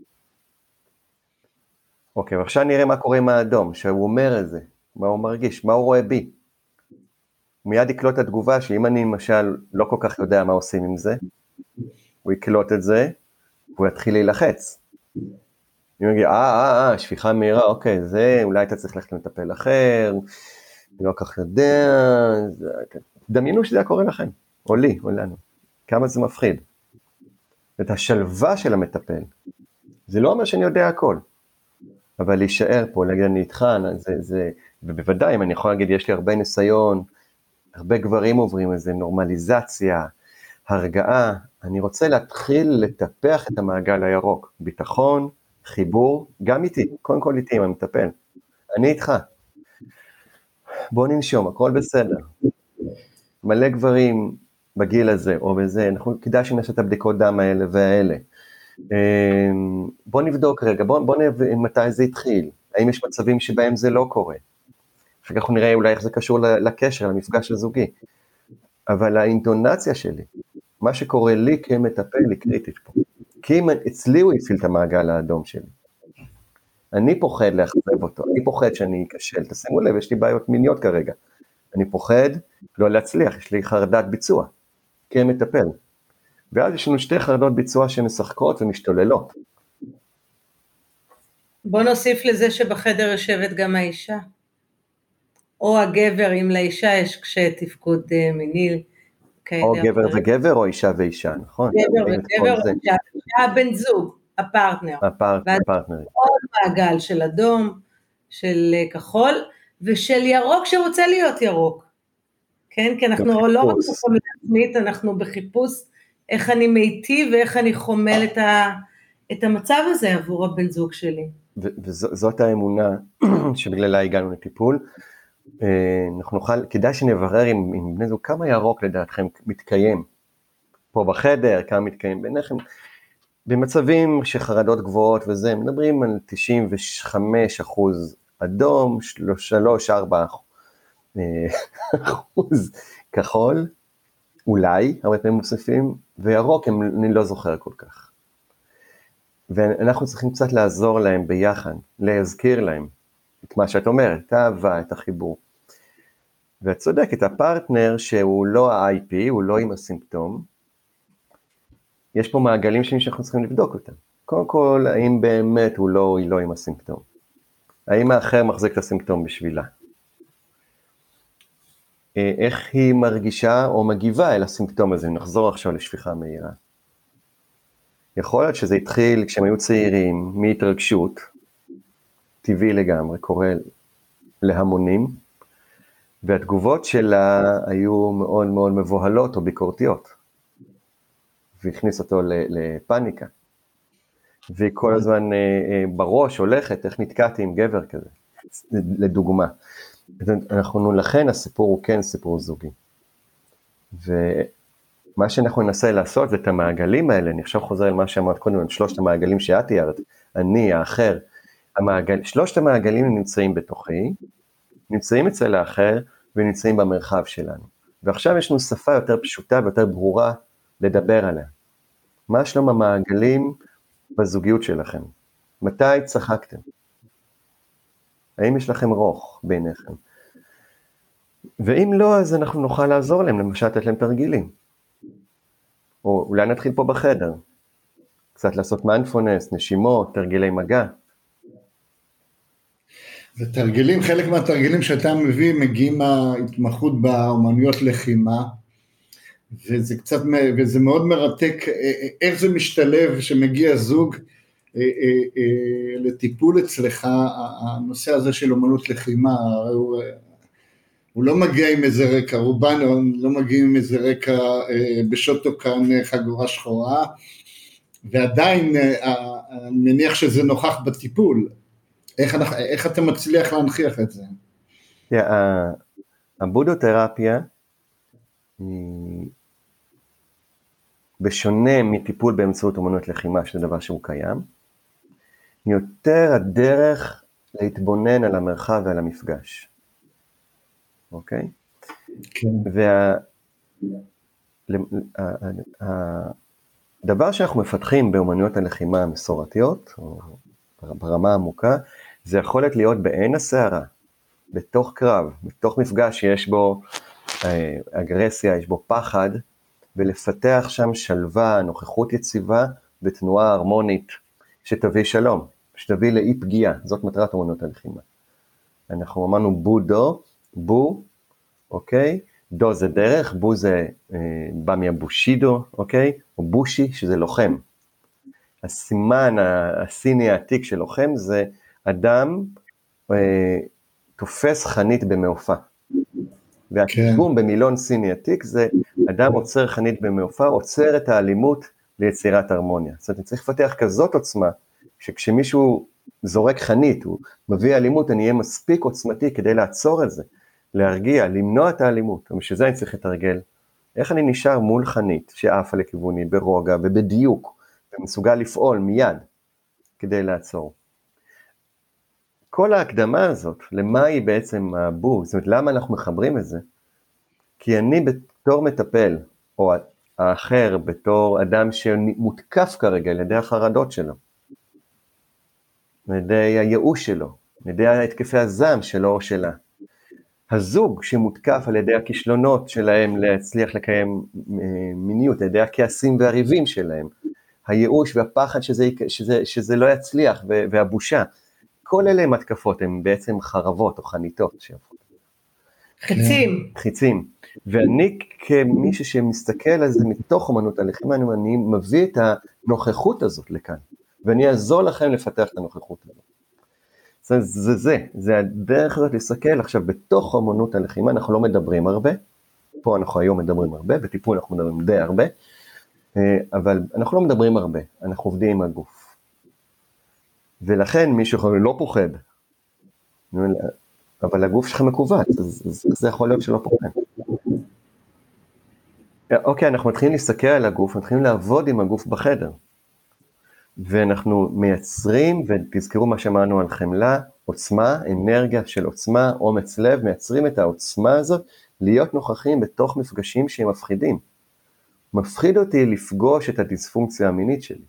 אוקיי, ועכשיו נראה מה קורה עם האדום, שהוא אומר את זה, מה הוא מרגיש, מה הוא רואה בי. מיד יקלוט את התגובה שאם אני למשל לא כל כך יודע מה עושים עם זה, הוא יקלוט את זה, והוא יתחיל להילחץ. הוא יגיד, שפיכה מהירה, אוקיי, זה, אולי אתה צריך ללכת למטפל אחר, אני לא כך יודע, דמיינו שזה היה קורה לכם, או לי, או לנו, כמה זה מפחיד. את השלווה של המטפל, זה לא אומר שאני יודע הכל, אבל להישאר פה, להגיד אני איתך, ובוודאי, אם אני יכול להגיד, יש לי הרבה ניסיון, הרבה גברים עוברים איזה נורמליזציה, הרגעה, אני רוצה להתחיל לטפח את המעגל הירוק, ביטחון, חיבור, גם איתי, קודם כל איתי, אם אני מטפל, אני איתך, בוא ננשום, הכל בסדר, מלא גברים בגיל הזה, או בזה, כדאי שנעשה את הבדיקות דם האלה והאלה, בוא נבדוק רגע, בוא נבין מתי זה התחיל, האם יש מצבים שבהם זה לא קורה, אחר כך נראה אולי איך זה קשור לקשר, למפגש הזוגי, אבל האינטונציה שלי, מה שקורה לי כמטפל היא קריטית פה, כי אם אצלי הוא יפעיל את המעגל האדום שלי, אני פוחד להחזב אותו, אני פוחד שאני אכשל, תשימו לב, יש לי בעיות מיניות כרגע, אני פוחד לא להצליח, יש לי חרדת ביצוע, כמטפל, ואז יש לנו שתי חרדות ביצוע שמשחקות ומשתוללות. בוא נוסיף לזה שבחדר יושבת גם האישה, או הגבר, אם לאישה יש קשה תפקוד מיני, או גבר וגבר, או אישה ואישה, נכון? גבר וגבר, אישה, הבן זוג, הפרטנר. הפרטנר. עוד מעגל של אדום, של כחול, ושל ירוק שרוצה להיות ירוק. כן, כי אנחנו לא רק עצמית, אנחנו בחיפוש איך אני מיטיב ואיך אני חומל את המצב הזה עבור הבן זוג שלי. וזאת האמונה שבגללה הגענו לטיפול. אנחנו נוכל, כדאי שנברר עם בני זוג, כמה ירוק לדעתכם מתקיים פה בחדר, כמה מתקיים ביניכם, במצבים שחרדות גבוהות וזה, מדברים על 95% אדום, 3-4% כחול, אולי, הרבה פעמים מוספים, וירוק אני לא זוכר כל כך. ואנחנו צריכים קצת לעזור להם ביחד, להזכיר להם את מה שאת אומרת, את האהבה, את החיבור. ואת צודקת, הפרטנר שהוא לא ה-IP, הוא לא עם הסימפטום, יש פה מעגלים שאנחנו צריכים לבדוק אותם. קודם כל, האם באמת הוא לא, היא לא עם הסימפטום? האם האחר מחזיק את הסימפטום בשבילה? איך היא מרגישה או מגיבה אל הסימפטום הזה? נחזור עכשיו לשפיכה מהירה. יכול להיות שזה התחיל כשהם היו צעירים, מהתרגשות, טבעי לגמרי, קורה להמונים, והתגובות שלה היו מאוד מאוד מבוהלות או ביקורתיות, והכניס אותו לפניקה, והיא כל הזמן בראש הולכת, איך נתקעתי עם גבר כזה, לדוגמה. לכן הסיפור הוא כן סיפור זוגי, ומה שאנחנו ננסה לעשות זה את המעגלים האלה, אני עכשיו חוזר על מה שאמרת קודם, שלושת המעגלים שאת תיארת, אני, האחר, שלושת המעגלים נמצאים בתוכי, נמצאים אצל האחר, ונמצאים במרחב שלנו. ועכשיו יש לנו שפה יותר פשוטה ויותר ברורה לדבר עליה. מה שלום המעגלים בזוגיות שלכם? מתי צחקתם? האם יש לכם רוך ביניכם? ואם לא, אז אנחנו נוכל לעזור להם, למשל לתת להם תרגילים. או אולי נתחיל פה בחדר. קצת לעשות מיינדפולנס, נשימות, תרגילי מגע. ותרגילים, חלק מהתרגילים שאתה מביא, מגיעים מההתמחות באומנויות לחימה, וזה מאוד מרתק, איך זה משתלב שמגיע זוג לטיפול אצלך, הנושא הזה של אומנות לחימה, הוא לא מגיע עם איזה רקע, רובן לא מגיעים עם איזה רקע בשוטוקן חגורה שחורה, ועדיין אני מניח שזה נוכח בטיפול, איך אתה מצליח להנכיח את זה? הבודותרפיה היא בשונה מטיפול באמצעות אומנות לחימה, שזה דבר שהוא קיים, היא יותר הדרך להתבונן על המרחב ועל המפגש. אוקיי? כן. והדבר שאנחנו מפתחים באומנויות הלחימה המסורתיות, או ברמה העמוקה, זה יכולת להיות בעין הסערה, בתוך קרב, בתוך מפגש שיש בו אגרסיה, יש בו פחד, ולפתח שם שלווה, נוכחות יציבה, בתנועה הרמונית, שתביא שלום, שתביא לאי פגיעה, זאת מטרת אומנויות הלחימה. אנחנו אמרנו בודו, בו, אוקיי? דו זה דרך, בו זה בא מהבושידו, אוקיי? או בושי, שזה לוחם. הסימן הסיני העתיק של לוחם זה אדם תופס חנית במעופה. והתרגום במילון סיני עתיק זה אדם עוצר חנית במעופה, עוצר את האלימות ליצירת הרמוניה. זאת אומרת, אני צריך לפתח כזאת עוצמה, שכשמישהו זורק חנית, הוא מביא אלימות, אני אהיה מספיק עוצמתי כדי לעצור את זה, להרגיע, למנוע את האלימות. ובשביל זה אני צריך לתרגל. איך אני נשאר מול חנית שעפה לכיווני ברוגע ובדיוק, ומסוגל לפעול מיד כדי לעצור. כל ההקדמה הזאת, למה היא בעצם הבו, זאת אומרת, למה אנחנו מחברים את זה? כי אני בתור מטפל, או האחר בתור אדם שמותקף כרגע על ידי החרדות שלו, על ידי הייאוש שלו, על ידי התקפי הזעם שלו או שלה. הזוג שמותקף על ידי הכישלונות שלהם להצליח לקיים מיניות, על ידי הכעסים והריבים שלהם, הייאוש והפחד שזה לא יצליח והבושה, כל אלה הם התקפות, הם בעצם חרבות או חניתות. חיצים. חיצים. ואני כמישהו שמסתכל על זה מתוך אומנות הלחימה, אני מביא את הנוכחות הזאת לכאן, ואני אעזור לכם לפתח את הנוכחות הזאת. זה הדרך הזאת להסתכל. עכשיו, בתוך אומנות הלחימה אנחנו לא מדברים הרבה, פה אנחנו היום מדברים הרבה, בטיפול אנחנו מדברים די הרבה, אבל אנחנו לא מדברים הרבה, אנחנו עובדים עם הגוף. ולכן מישהו לא פוחד, אבל הגוף שלך מקובץ, אז זה יכול להיות שלא פוחד. אוקיי, אנחנו מתחילים להסתכל על הגוף, מתחילים לעבוד עם הגוף בחדר, ואנחנו מייצרים, ותזכרו מה שאמרנו על חמלה, עוצמה, אנרגיה של עוצמה, אומץ לב, מייצרים את העוצמה הזאת, להיות נוכחים בתוך מפגשים שהם מפחידים. מפחיד אותי לפגוש את הדיספונקציה המינית שלי.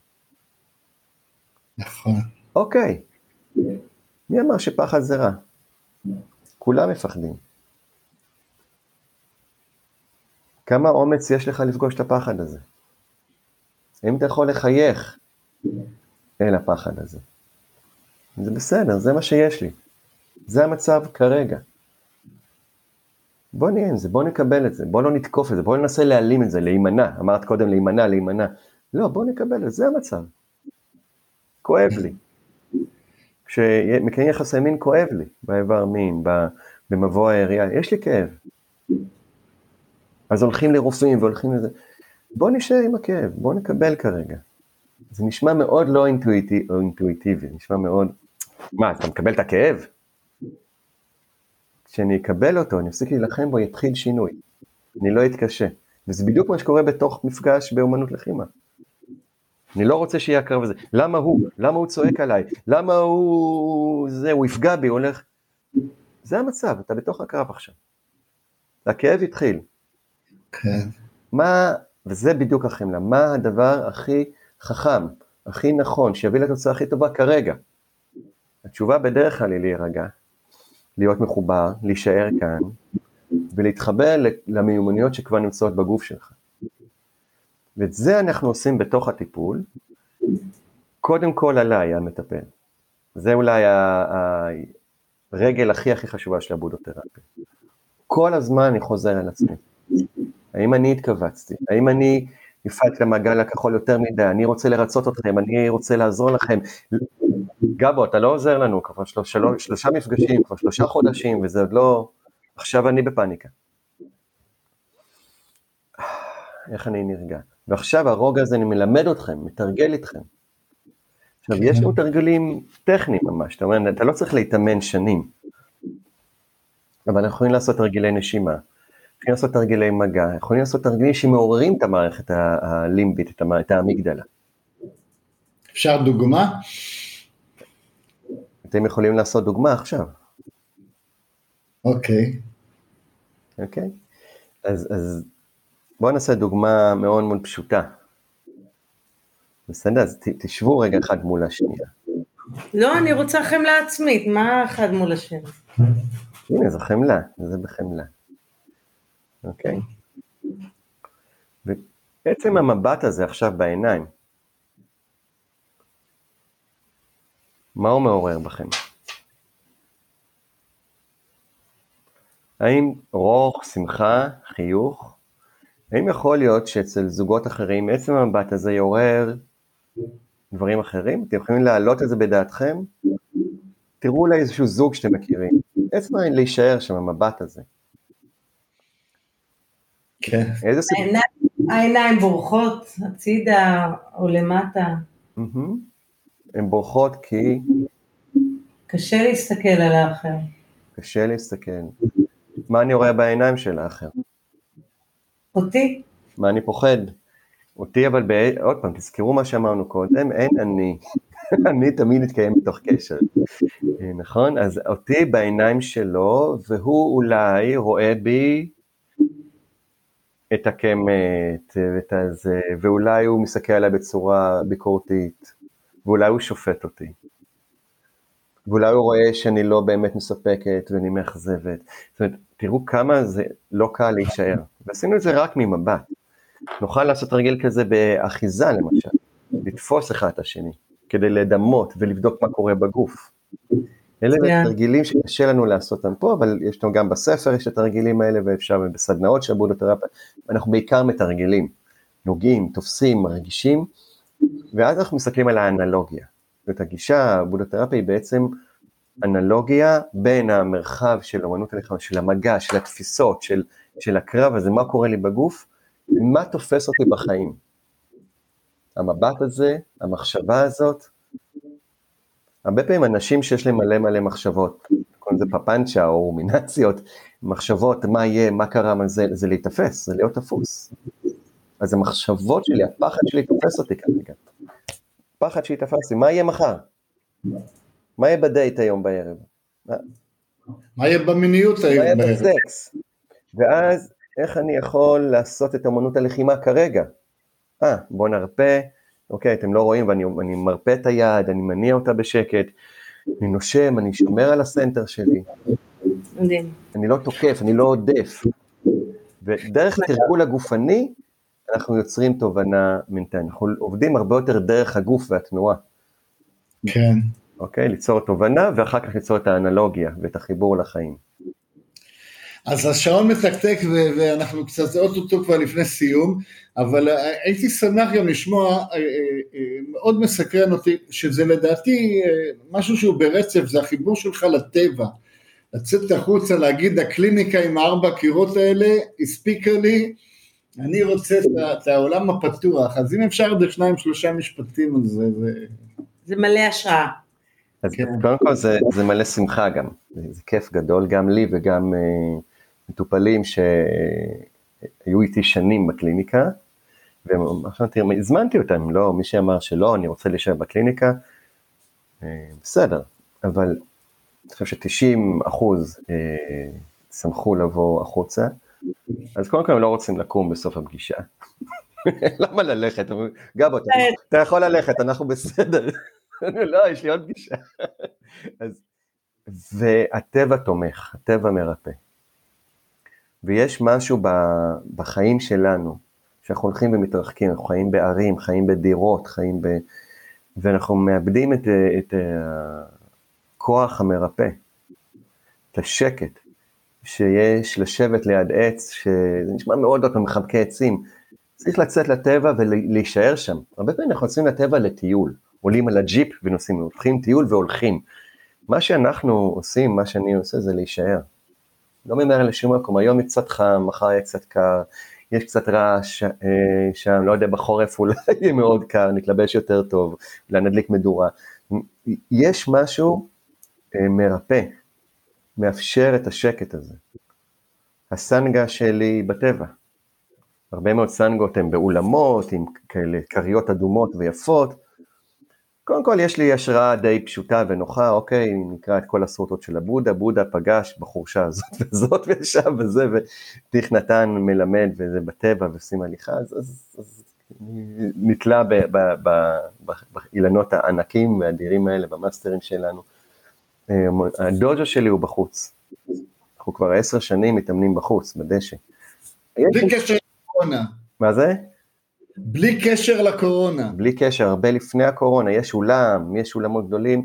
נכון. אוקיי, מי אמר שפחד זה רע? כולם מפחדים. כמה אומץ יש לך לפגוש את הפחד הזה? אם אתה יכול לחייך אל הפחד הזה. זה בסדר, זה מה שיש לי. זה המצב כרגע. בוא נהיה עם זה, בוא נקבל את זה, בוא לא נתקוף את זה, בוא ננסה להעלים את זה, להימנע. אמרת קודם להימנע. לא, בוא נקבל את זה, זה המצב. כואב לי. כשמקיים יחסי מין כואב לי, באיבר מין, במבוא העירייה, יש לי כאב. אז הולכים לרופאים והולכים לזה. בוא נשאר עם הכאב, בוא נקבל כרגע. זה נשמע מאוד לא אינטואיטיבי, נשמע מאוד, מה, אתה מקבל את הכאב? כשאני אקבל אותו, אני אפסיק להילחם בו, יתחיל שינוי. אני לא אתקשה. וזה בדיוק מה שקורה בתוך מפגש באומנות לחימה. אני לא רוצה שיהיה הקרב הזה. למה הוא צועק עליי? למה הוא יפגע בי, הולך. זה המצב, אתה בתוך הקרב עכשיו. הכאב התחיל. כן. מה וזה בדיוק החמלה, מה הדבר הכי חכם, הכי נכון, שיביא לתוצאה הכי טובה כרגע? התשובה בדרך כלל היא להירגע, להיות מחובר, להישאר כאן, ולהתחבר למיומנויות שכבר נמצאות בגוף שלך. ואת זה אנחנו עושים בתוך הטיפול, קודם כל עליי המטפל. זה אולי הרגל הכי חשובה של הבודותרפיה. כל הזמן אני חוזר על עצמי. האם אני התכווצתי? האם אני הפעלתי למעגל הכחול יותר מדי? אני רוצה לרצות אתכם, אני רוצה לעזור לכם. גבו, אתה לא עוזר לנו, כבר שלושה מפגשים, כבר 3 חודשים, וזה עוד לא... עכשיו אני בפאניקה. איך אני נרגע? ועכשיו הרוגע הזה אני מלמד אתכם, מתרגל אתכם. עכשיו, יש לנו תרגלים טכניים ממש, אתה אומר, אתה לא צריך להתאמן שנים, אבל אנחנו יכולים לעשות תרגילי נשימה, יכולים לעשות תרגילי מגע, יכולים לעשות תרגילים שמעוררים את המערכת הלימבית, את האמיגדלה. אפשר דוגמה? אתם יכולים לעשות דוגמה עכשיו. אוקיי. אוקיי? אז בואו נעשה דוגמה מאוד מאוד פשוטה. בסדר, אז תשבו רגע אחד מול השנייה. לא, אני רוצה חמלה עצמית, מה אחד מול השני? הנה, זו חמלה, זה בחמלה. אוקיי? בעצם המבט הזה עכשיו בעיניים, מה הוא מעורר בכם? האם רוך, שמחה, חיוך? האם יכול להיות שאצל זוגות אחרים, עצם המבט הזה יעורר דברים אחרים? אתם יכולים להעלות את זה בדעתכם? תראו אולי איזשהו זוג שאתם מכירים. עצם להישאר שם, המבט הזה. כן. איזה סיבה? העיניים בורחות, הצידה או למטה. הן בורחות כי... קשה להסתכל על האחר. קשה להסתכל. מה אני רואה בעיניים של האחר? אותי? מה אני פוחד? אותי, אבל עוד פעם, תזכרו מה שאמרנו קודם, אין אני. אני תמיד מתקיים בתוך קשר. נכון? אז אותי בעיניים שלו, והוא אולי רואה בי את הקמת, ואת הזה, ואולי הוא מסתכל עליי בצורה ביקורתית, ואולי הוא שופט אותי. ואולי הוא רואה שאני לא באמת מספקת ואני מאכזבת. זאת אומרת, תראו כמה זה לא קל להישאר. ועשינו את זה רק ממבט. נוכל לעשות תרגיל כזה באחיזה למשל, לתפוס אחד את השני, כדי לדמות ולבדוק מה קורה בגוף. אלה תרגילים שקשה לנו לעשות אותם פה, אבל יש לנו גם בספר, יש את התרגילים האלה, ואפשר בסדנאות של הבודותרפיה, אנחנו בעיקר מתרגלים, נוגעים, תופסים, מרגישים, ואז אנחנו מסתכלים על האנלוגיה. זאת הגישה, הבודותרפיה היא בעצם אנלוגיה בין המרחב של אומנות הלחימה, של המגע, של התפיסות, של הקרב הזה, מה קורה לי בגוף, מה תופס אותי בחיים. המבט הזה, המחשבה הזאת, הרבה פעמים אנשים שיש להם מלא מחשבות, כל זה פפנצ'ה או רומינציות, מחשבות, מה יהיה, מה קרה, מה זה להתאפס, זה להיות תפוס. אז המחשבות שלי, הפחד שלי תופס אותי כרגע. פחד שהיא תפסי, מה יהיה מחר? מה יהיה בדייט היום בערב? מה יהיה במיניות היום בערב? מה יהיה בסקס? ואז, איך אני יכול לעשות את אמנות הלחימה כרגע? בוא נרפא, אוקיי, אתם לא רואים, ואני מרפא את היד, אני מניע אותה בשקט, אני נושם, אני שומר על הסנטר שלי. אני לא תוקף, אני לא עודף. ודרך תרגול הגופני, אנחנו יוצרים תובנה מנטלית, אנחנו עובדים הרבה יותר דרך הגוף והתנועה. כן. אוקיי, ליצור תובנה, ואחר כך ליצור את האנלוגיה ואת החיבור לחיים. אז השעון מתקתק, ואנחנו קצת אותו כבר לפני סיום, אבל הייתי שמח גם לשמוע, מאוד מסקרן אותי, שזה לדעתי משהו שהוא ברצף, זה החיבור שלך לטבע, לצאת החוצה, להגיד, הקליניקה עם 4 קירות האלה, הספיקה לי, אני רוצה את העולם הפתוח, אז אם אפשר עוד 2-3 משפטים על זה. זה מלא השראה. אז קודם כל זה מלא שמחה גם, זה כיף גדול, גם לי וגם מטופלים שהיו איתי שנים בקליניקה, והזמנתי אותם, לא, מי שאמר שלא, אני רוצה להישאר בקליניקה, בסדר, אבל אני חושב ש90% שמחו לבוא החוצה, אז קודם כל הם לא רוצים לקום בסוף הפגישה. למה ללכת? גבו, אתה יכול ללכת, אנחנו בסדר. לא, יש לי עוד פגישה. והטבע תומך, הטבע מרפא. ויש משהו בחיים שלנו, שאנחנו הולכים ומתרחקים, אנחנו חיים בערים, חיים בדירות, ואנחנו מאבדים את הכוח המרפא, את השקט, שיש לשבת ליד עץ, שזה נשמע מאוד עוד מחבקי עצים, צריך לצאת לטבע ולהישאר שם. הרבה פעמים אנחנו יוצאים לטבע לטיול, עולים על הג'יפ ונוסעים, הולכים טיול והולכים. מה שאנחנו עושים, מה שאני עושה זה להישאר. לא ממהר לשום מקום, היום קצת חם, מחר יהיה קצת קר, יש קצת רעש שם, לא יודע, בחורף אולי יהיה מאוד קר, נתלבש יותר טוב, נדליק מדורה. יש משהו מרפא, מאפשר את השקט הזה. הסנגה שלי בטבע. הרבה מאוד סנגות הן באולמות, עם כאלה קריות אדומות ויפות. קודם כל יש לי השראה די פשוטה ונוחה, אוקיי, נקרא את כל הסרטות של הבודה, בודה פגש בחורשה הזאת וזאת וישב וזה, ותיך נתן מלמד וזה בטבע ועושים הליכה, אז נתלה באילנות הענקים והאדירים האלה, במאסטרים שלנו. הדוג'ו שלי הוא בחוץ. אנחנו כבר 10 שנים מתאמנים בחוץ, בדשא. בלי קשר לקורונה. מה זה? בלי קשר לקורונה. בלי קשר, הרבה לפני הקורונה, יש אולמות גדולים,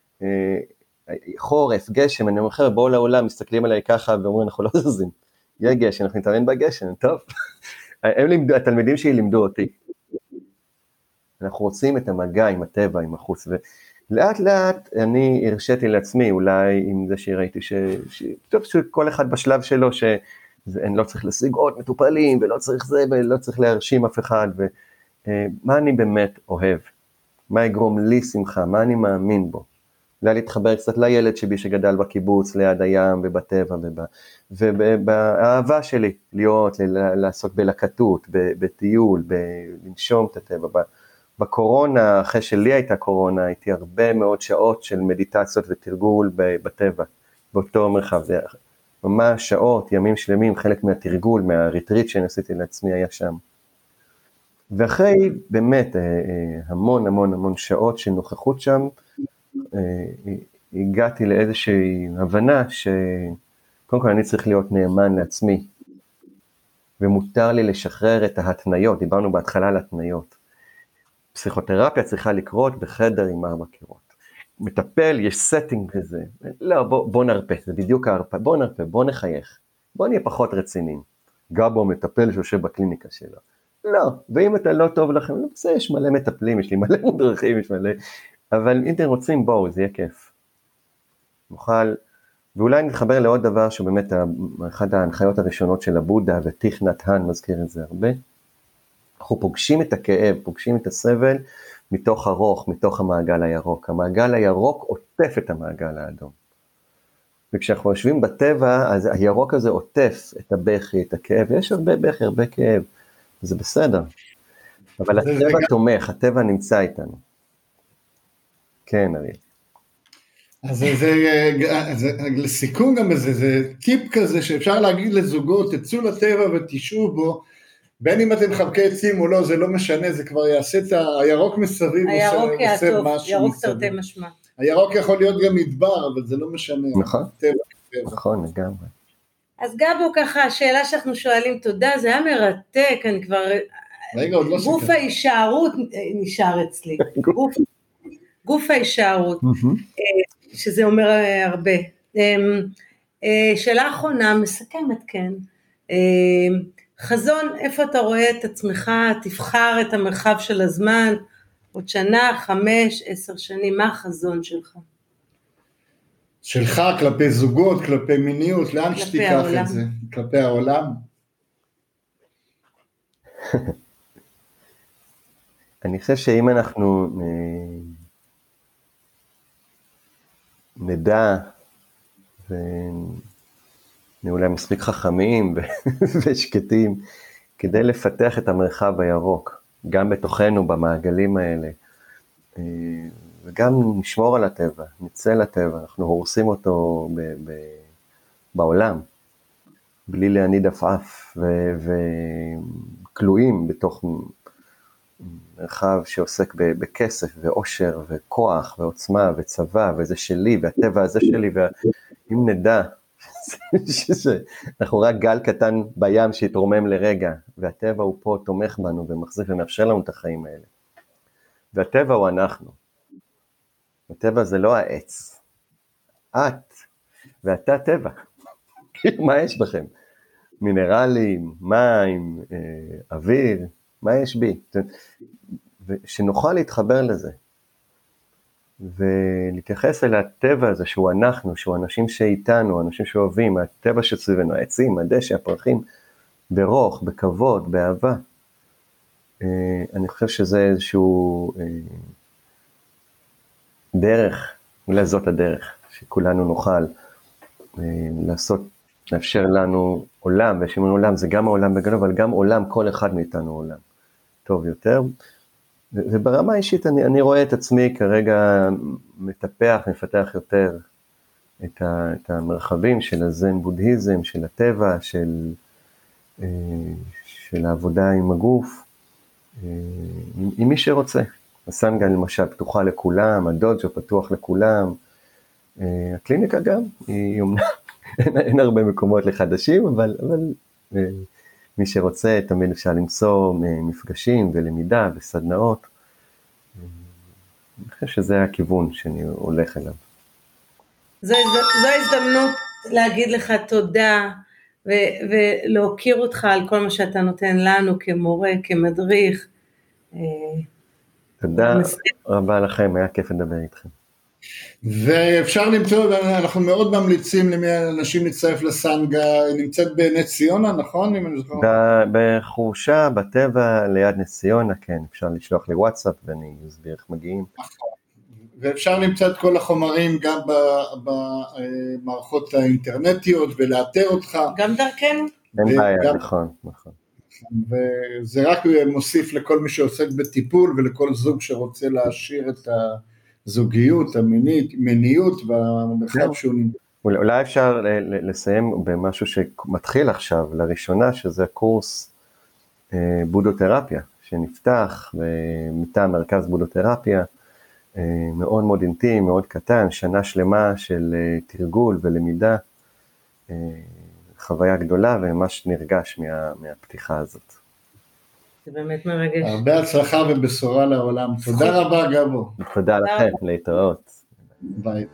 חורף, גשם, אני אומר, בואו לעולם, מסתכלים עליי ככה, ואומרים, אנחנו לא זזים, יהיה גשם, אנחנו נתאמן בגשם, טוב. התלמידים שלי לימדו אותי. אנחנו רוצים את המגע עם הטבע, עם החוץ, ולאט לאט אני הרשיתי לעצמי, אולי עם זה שראיתי, טוב, שכל אחד בשלב שלו, אני לא צריך להשיג עוד מטופלים, ולא צריך זה, ולא צריך להרשים אף אחד, ומה אני באמת אוהב, מה יגרום לי שמחה, מה אני מאמין בו, להתחבר קצת לילד שבי שגדל בקיבוץ, ליד הים ובטבע, ובאהבה שלי, לעסוק בלקטות, בטיול, לנשום את הטבע. בקורונה, אחרי שלי הייתה קורונה, הייתי הרבה מאוד שעות של מדיטציות ותרגול בטבע, באותו מרחב, זה ממש שעות, ימים שלמים, חלק מהתרגול, מהריטריט שעשיתי לעצמי היה שם. ואחרי באמת המון המון המון שעות של נוכחות שם, הגעתי לאיזושהי הבנה שקודם כל אני צריך להיות נאמן לעצמי, ומותר לי לשחרר את ההתניות, דיברנו בהתחלה על התניות. פסיכותרפיה צריכה לקרות בחדר עם 4 קירות. מטפל, יש סטינג כזה, לא, בוא נרפא, זה בדיוק ההרפא, בוא נרפא, בוא נחייך, בוא נהיה פחות רציניים. גבו מטפל שיושב בקליניקה שלו. לא, ואם אתה לא טוב לכם, לא בסדר, יש מלא מטפלים, יש לי מלא מודרכים, יש מלא, אבל אם אתם רוצים, בואו, זה יהיה כיף. נוכל, ואולי נתחבר לעוד דבר, שהוא באמת אחד ההנחיות הראשונות של הבודה, ותיך נתן מזכיר את זה הרבה, אנחנו פוגשים את הכאב, פוגשים את הסבל, מתוך הרוך, מתוך המעגל הירוק. המעגל הירוק עוטף את המעגל האדום. וכשאנחנו יושבים בטבע, אז הירוק הזה עוטף את הבכי, את הכאב, יש הרבה בכי, הרבה כאב, זה בסדר. אבל הטבע תומך, הטבע נמצא איתנו. כן, אריאל. אז זה לסיכום גם בזה, זה טיפ כזה שאפשר להגיד לזוגות, תצאו לטבע ותשעו בו, בין אם אתם חבקי עצים או לא, זה לא משנה, זה כבר יעשה את הירוק מסביב, הירוק יעטוף, ירוק תרתי משמע. הירוק יכול להיות גם מדבר, אבל זה לא משנה. נכון, נכון, לגמרי. אז גבו ככה, השאלה שאנחנו שואלים, תודה, זה היה מרתק, אני כבר... רגע, עוד לא סיכם. גוף ההישארות נשאר אצלי. גוף ההישארות, שזה אומר הרבה. שאלה אחרונה, מסכמת, כן. חזון, איפה אתה רואה את עצמך, תבחר את המרחב של הזמן, עוד שנה, 5, 10 שנים, מה החזון שלך? שלך, כלפי זוגות, כלפי מיניות, לאן שתיקח את זה? כלפי העולם? אני חושב שאם אנחנו נדע, אולי מספיק חכמים ושקטים, כדי לפתח את המרחב הירוק, גם בתוכנו, במעגלים האלה, וגם נשמור על הטבע, נצא לטבע, אנחנו הורסים אותו בעולם, בלי להניד עפעף, כלואים בתוך מרחב שעוסק בכסף ועושר וכוח ועוצמה וצבא, וזה שלי, והטבע הזה שלי, ואם נדע אנחנו רק גל קטן בים שהתרומם לרגע, והטבע הוא פה תומך בנו ומחזיק ומאפשר לנו את החיים האלה. והטבע הוא אנחנו. הטבע זה לא העץ. את ואתה טבע. מה יש בכם? מינרלים, מים, אוויר, מה יש בי? שנוכל להתחבר לזה. ולהתייחס אל הטבע הזה שהוא אנחנו, שהוא אנשים שאיתנו, אנשים שאוהבים, הטבע שסביבנו, העצים, הדשא, הפרחים, ברוך, בכבוד, באהבה. אני חושב שזה איזשהו דרך, אולי זאת הדרך, שכולנו נוכל לעשות, לאפשר לנו עולם, וישמעון עולם, זה גם העולם בגדול, אבל גם עולם, כל אחד מאיתנו עולם. טוב יותר, וברמה האישית אני רואה את עצמי כרגע מטפח, מפתח יותר את המרחבים של הזן בודהיזם, של הטבע, של העבודה עם הגוף, עם מי שרוצה. הסנגה למשל פתוחה לכולם, הדוג'ו פתוח לכולם, הקליניקה גם, אין הרבה מקומות לחדשים, אבל מי שרוצה תמיד אפשר למצוא מפגשים ולמידה וסדנאות. אני חושב שזה הכיוון שאני הולך אליו. זו ההזדמנות להגיד לך תודה, ולהוקיר אותך על כל מה שאתה נותן לנו כמורה, כמדריך. תודה רבה לכם, היה כיף לדבר איתכם. ואפשר למצוא, אנחנו מאוד ממליצים למי אנשים להצטרף לסנגה, נמצאת בנס ציונה, נכון? בחורשה, בטבע, ליד נס ציונה, כן, אפשר לשלוח לי וואטסאפ ואני אסביר איך מגיעים. ואפשר למצוא את כל החומרים גם במערכות האינטרנטיות ולאתר אותך. גם דרכנו. אין בעיה, נכון. וזה רק מוסיף לכל מי שעוסק בטיפול ולכל זוג שרוצה להשאיר את הזוגיות, המיניות והמרחב שהוא נמצא. אולי אפשר לסיים במשהו שמתחיל עכשיו לראשונה, שזה קורס בודותרפיה שנפתח מטעם מרכז בודותרפיה, מאוד מאוד אינטים, מאוד קטן, שנה שלמה של תרגול ולמידה, חוויה גדולה וממש נרגש מהפתיחה הזאת. זה באמת מרגש. הרבה הצלחה ובשורה לעולם. תודה רבה גבו. תודה לכם, להתראות. ביי.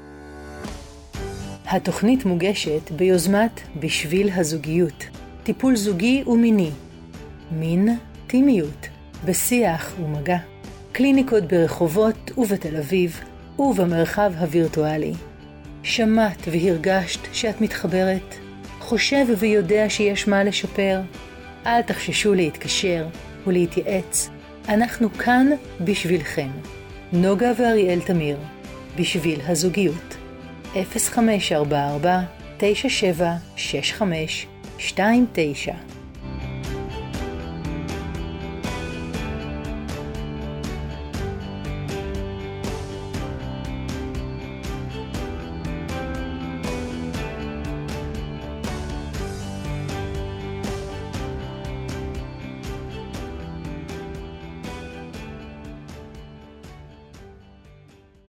התוכנית מוגשת ביוזמת בשביל הזוגיות, טיפול זוגי ומיני, מין, טימיות, בשיח ומגע, קליניקות ברחובות ובתל אביב ובמרחב הווירטואלי. שמעת והרגשת שאת מתחברת? חושב ויודע שיש מה לשפר? אל תחששו להתקשר ולהתייעץ, אנחנו כאן בשבילכם. נוגה ואריאל תמיר, בשביל הזוגיות. 0544 9765 29